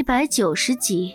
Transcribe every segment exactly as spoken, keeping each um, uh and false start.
一百九十集。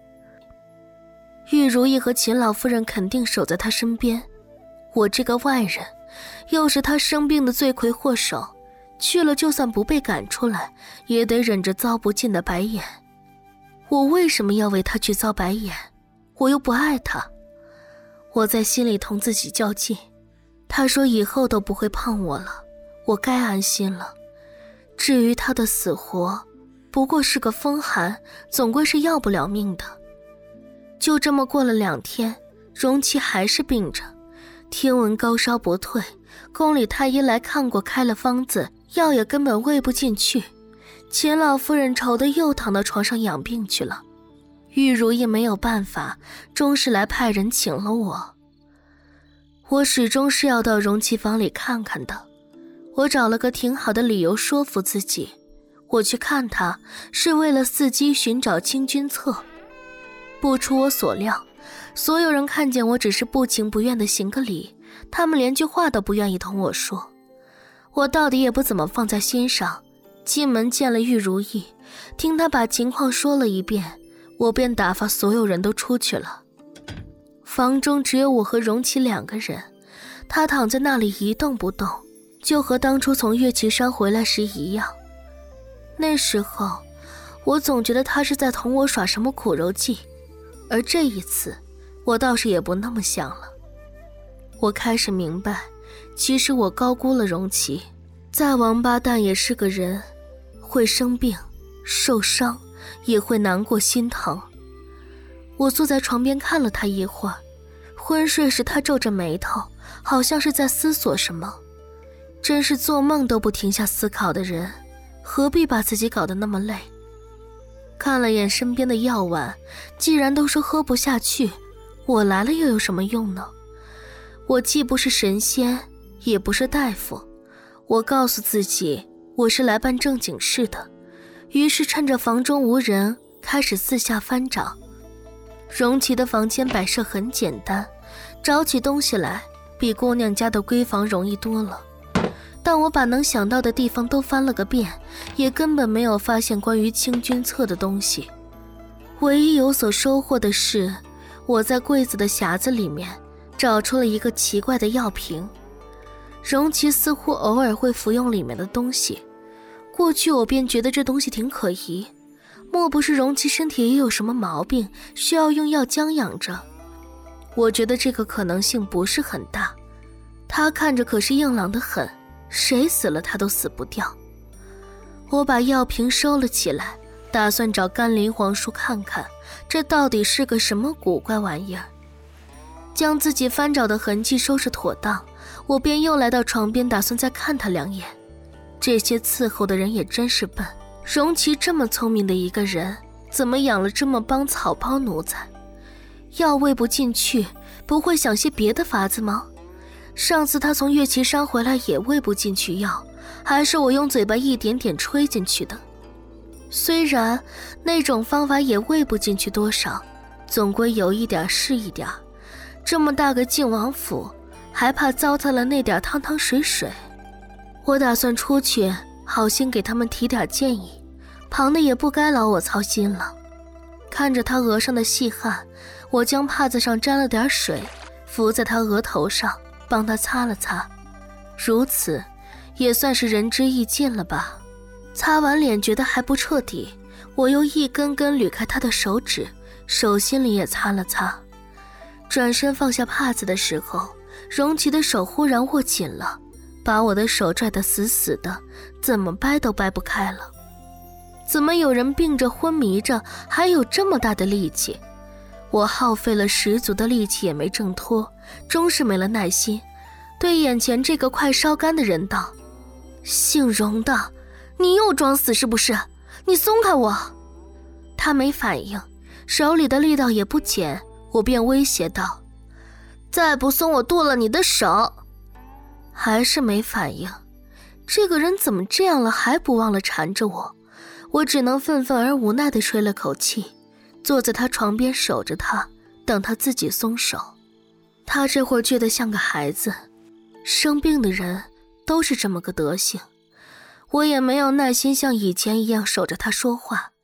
玉如意和秦老夫人肯定守在他身边，我这个外人，又是他生病的罪魁祸首，去了就算不被赶出来，也得忍着遭不尽的白眼。我为什么要为他去遭白眼？我又不爱他。我在心里同自己较劲。他说以后都不会碰我了，我该安心了。至于他的死活，不过是个风寒，总归是要不了命的。就这么过了两天，荣琪还是病着，听闻高烧不退，宫里太医来看过，开了方子，药也根本喂不进去。秦老夫人愁得又躺到床上养病去了。玉如意没有办法，终是来派人请了我。我始终是要到荣琪房里看看的。我找了个挺好的理由说服自己，我去看他是为了伺机寻找清君侧。不出我所料，所有人看见我只是不情不愿地行个礼，他们连句话都不愿意同我说。我到底也不怎么放在心上，进门见了玉如意，听他把情况说了一遍，我便打发所有人都出去了。房中只有我和荣琪两个人，他躺在那里一动不动，就和当初从月旗山回来时一样。那时候我总觉得他是在同我耍什么苦肉计，而这一次我倒是也不那么想了。我开始明白，其实我高估了荣琪，再王八蛋也是个人，会生病受伤，也会难过心疼。我坐在床边看了他一会儿，昏睡时他皱着眉头，好像是在思索什么。真是做梦都不停下思考的人，何必把自己搞得那么累？看了眼身边的药丸，既然都说喝不下去，我来了又有什么用呢？我既不是神仙，也不是大夫，我告诉自己我是来办正经事的，于是趁着房中无人，开始四下翻找。荣琪的房间摆设很简单，找起东西来比姑娘家的闺房容易多了。但我把能想到的地方都翻了个遍，也根本没有发现关于清君侧的东西。唯一有所收获的是，我在柜子的匣子里面找出了一个奇怪的药瓶。荣琪似乎偶尔会服用里面的东西，过去我便觉得这东西挺可疑，莫不是荣琪身体也有什么毛病，需要用药将养着？我觉得这个可能性不是很大，他看着可是硬朗得很，谁死了他都死不掉。我把药瓶收了起来，打算找甘霖皇叔看看，这到底是个什么古怪玩意儿。将自己翻找的痕迹收拾妥当，我便又来到床边，打算再看他两眼。这些伺候的人也真是笨，荣琪这么聪明的一个人，怎么养了这么帮草包奴才？药喂不进去，不会想些别的法子吗？上次他从月旗山回来也喂不进去药，还是我用嘴巴一点点吹进去的。虽然那种方法也喂不进去多少，总归有一点是一点。这么大个靖王府，还怕糟蹋了那点汤汤水水？我打算出去，好心给他们提点建议，旁的也不该劳我操心了。看着他额上的细汗，我将帕子上沾了点水，敷在他额头上，帮他擦了擦，如此也算是仁至义尽了吧。擦完脸觉得还不彻底，我又一根根捋开他的手指，手心里也擦了擦。转身放下帕子的时候，荣琪的手忽然握紧了，把我的手拽得死死的，怎么掰都掰不开了。怎么有人病着昏迷着还有这么大的力气？我耗费了十足的力气也没挣脱，终是没了耐心，对眼前这个快烧干的人道：姓荣的，你又装死是不是？你松开我！他没反应，手里的力道也不减，我便威胁道：再不松我剁了你的手！还是没反应，这个人怎么这样了还不忘了缠着我？我只能愤愤而无奈地吹了口气，坐在他床边守着他，等他自己松手。他这会儿倔得像个孩子，生病的人都是这么个德行。我也没有耐心像以前一样守着他说话，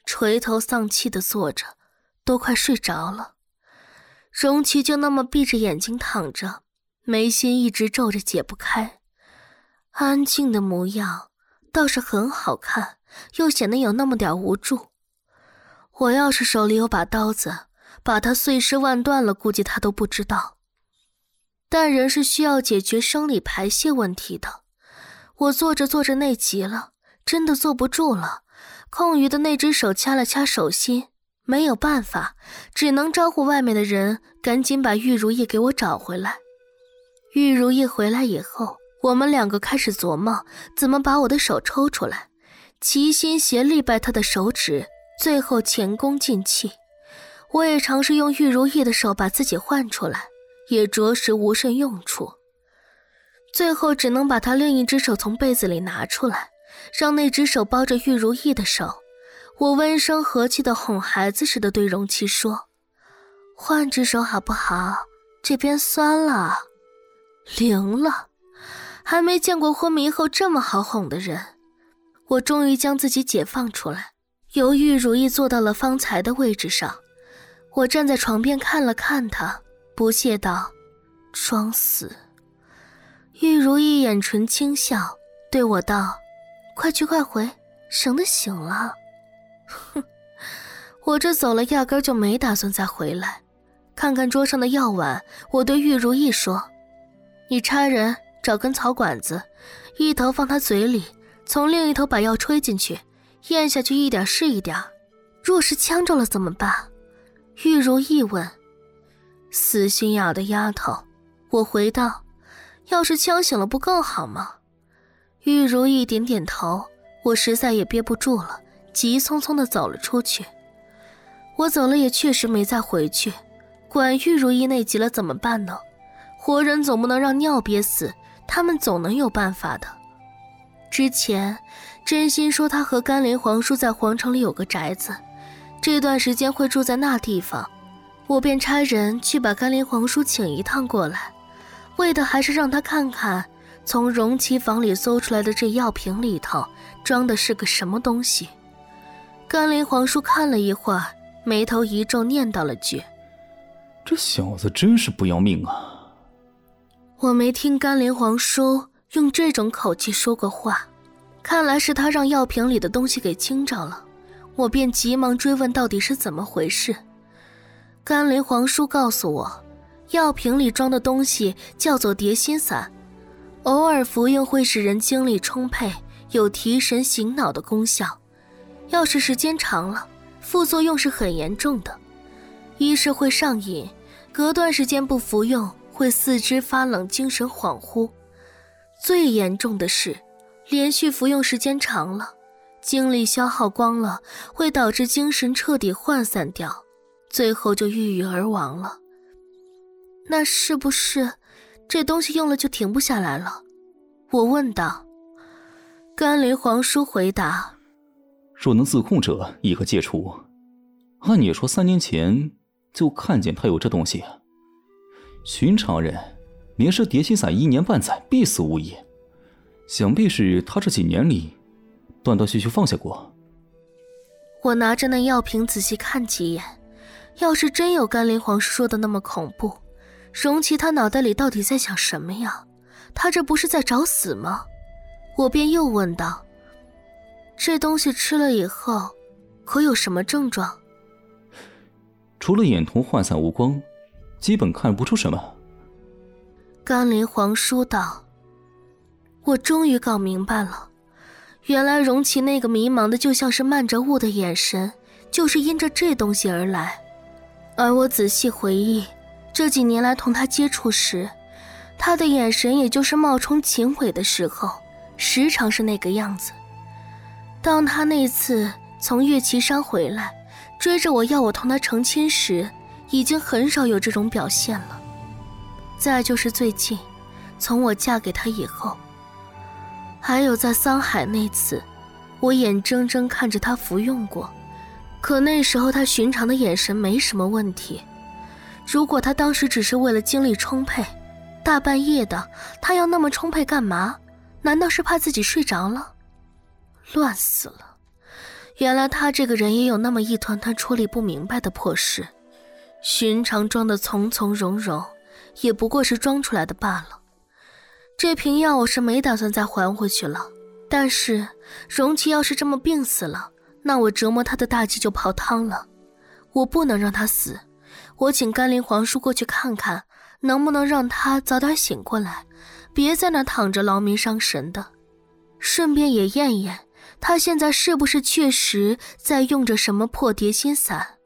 垂头丧气地坐着，都快睡着了。荣琪就那么闭着眼睛躺着，眉心一直皱着解不开，安静的模样倒是很好看，又显得有那么点无助。我要是手里有把刀子，把他碎尸万段了，估计他都不知道。但人是需要解决生理排泄问题的，我坐着坐着内急了，真的坐不住了，空余的那只手掐了掐手心，没有办法，只能招呼外面的人赶紧把玉如意给我找回来。玉如意回来以后，我们两个开始琢磨怎么把我的手抽出来，齐心协力掰他的手指，最后前功尽弃。我也尝试用玉如意的手把自己换出来，也着实无甚用处。最后只能把他另一只手从被子里拿出来，让那只手包着玉如意的手。我温声和气地哄孩子似的对荣琪说：换只手好不好？这边酸了。灵了，还没见过昏迷后这么好哄的人。我终于将自己解放出来，由玉如意坐到了方才的位置上。我站在床边看了看他，不屑道：装死。玉如意眼唇轻笑，对我道：快去快回，省得醒了。哼，我这走了压根就没打算再回来。看看桌上的药碗，我对玉如意说：你差人找根草管子，一头放他嘴里，从另一头把药吹进去，咽下去一点是一点。若是呛着了怎么办？玉如意问。死心眼的丫头，我回道：要是呛醒了不更好吗？玉如意点点头，我实在也憋不住了，急匆匆地走了出去。我走了也确实没再回去，管玉如意内急了怎么办呢？活人总不能让尿憋死，他们总能有办法的。之前真心说他和甘霖皇叔在皇城里有个宅子，这段时间会住在那地方，我便差人去把甘霖皇叔请一趟过来，为的还是让他看看从容琪房里搜出来的这药瓶里头装的是个什么东西。甘霖皇叔看了一会儿，眉头一皱，念叨了句： 这小子真是不要命啊。 我没听甘霖皇叔用这种口气说过话，看来是他让药瓶里的东西给惊着了。我便急忙追问到底是怎么回事。甘霖皇叔告诉我，药瓶里装的东西叫做蝶心散，偶尔服用会使人精力充沛，有提神醒脑的功效。要是时间长了，副作用是很严重的。一是会上瘾，隔段时间不服用会四肢发冷，精神恍惚。最严重的是，连续服用时间长了，精力消耗光了，会导致精神彻底涣散掉，最后就郁郁而亡了。那是不是这东西用了就停不下来了？我问道。甘霖皇叔回答： 若能自控者亦可戒除。按你说三年前就看见他有这东西，寻常人连施蝶心散一年半载必死无疑，想必是他这几年里断断续续放下过。 我拿着那药瓶仔细看几眼，要是真有甘霖皇叔说的那么恐怖，荣琪他脑袋里到底在想什么呀？他这不是在找死吗？我便又问道：这东西吃了以后可有什么症状？ 除了眼瞳涣散无光，基本看不出什么。 甘霖皇叔道。我终于搞明白了，原来荣琪那个迷茫的就像是漫着雾的眼神，就是因着这东西而来。而我仔细回忆，这几年来同他接触时，他的眼神也就是冒充秦伟的时候，时常是那个样子。当他那次从岳岐山回来，追着我要我同他成亲时，已经很少有这种表现了。再就是最近，从我嫁给他以后，还有在桑海那次，我眼睁睁看着他服用过，可那时候他寻常的眼神没什么问题。如果他当时只是为了精力充沛，大半夜的他要那么充沛干嘛？难道是怕自己睡着了？乱死了！ 原来他这个人也有那么一团团处理不明白的破事，寻常装的从从容容，也不过是装出来的罢了。这瓶药我是没打算再还回去了，但是荣琪要是这么病死了，那我折磨他的大计就泡汤了。我不能让他死，我请甘霖皇叔过去看看，能不能让他早点醒过来，别在那躺着劳民伤神的。顺便也验验他现在是不是确实在用着什么破蝶心伞。